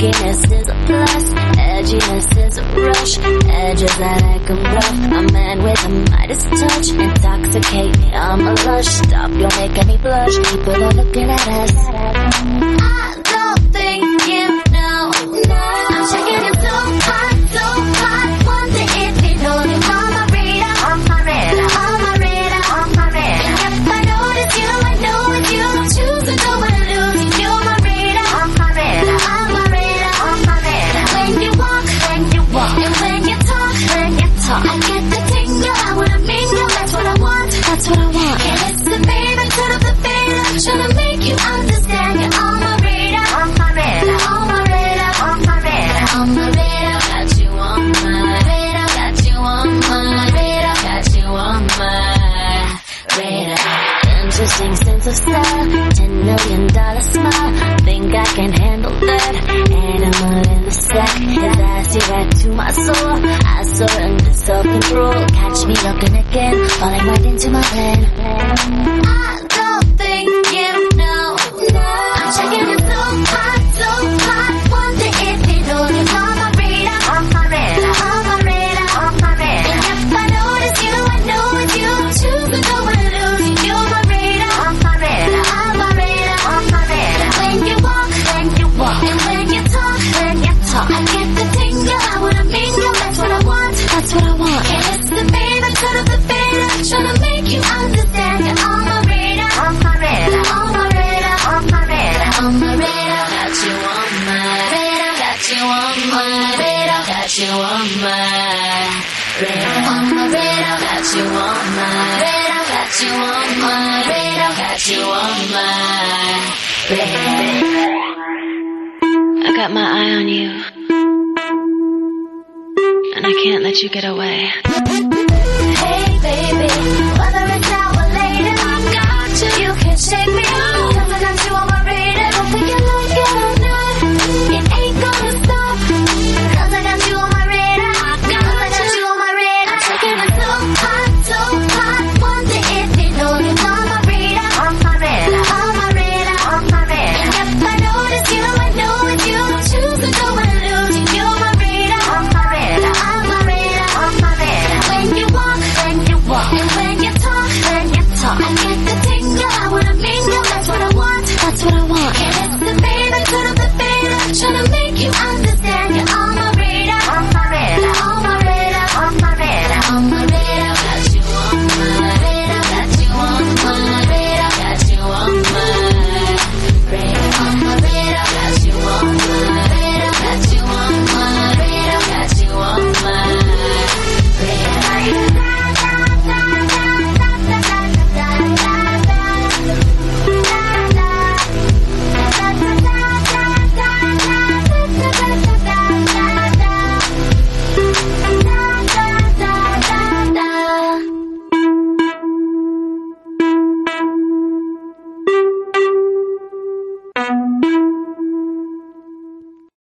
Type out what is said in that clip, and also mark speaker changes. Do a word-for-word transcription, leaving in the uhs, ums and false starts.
Speaker 1: Smokiness is a plus, edginess is a rush. Edges that I can rough, a man with a Midas touch. Intoxicate me, I'm a lush. Stop, you're making me blush. People are looking at us. I don't think you know, no. I'm checking it so hot, so hot. Wonder if you know you on my radar, on my radar, on my radar, on my radar. And if I notice you, I know it's you. Don't choose to go and lose you. You're my radar, on my radar, on my radar, on my radar. When you walk, when you walk, and when you talk, when you talk, I get the tingle, I wanna mingle. That's what I want, that's what I want. And it's the baby, to the baby, trying to make you understand. You're on my radar, on my radar, on my radar, on my radar, on my radar. Got you on my radar, got you on my radar, got you on my radar. Interesting sense of style, ten million dollar smile. Think I can handle that? Animal in the sack, his eyes see right to my soul. I surrender self-control. Catch me looking again, falling right into my plan. I don't think you know, no. I'm checking it so hot, so hot. Wonder if you know you're on my radar, on my radar, on my radar, on my radar. And if I notice you, I know it's you. Don't choose to go and lose you. You're my radar, on my radar, on my radar, on my radar. When you walk, when you walk, and when you talk, when you talk, I get the tingle, I wanna mingle. That's what I want, that's what I want. And it's the baby, to the baby, trying to make you understand. You're on my radar, on my radar, on my radar, on my radar, on my radar. Got you on my radar, got you on my radar, got you on my radar, on my radar. Got you on my radar, got you on my radar, got you on my radar. I got my eye on you, and I can't let you get away.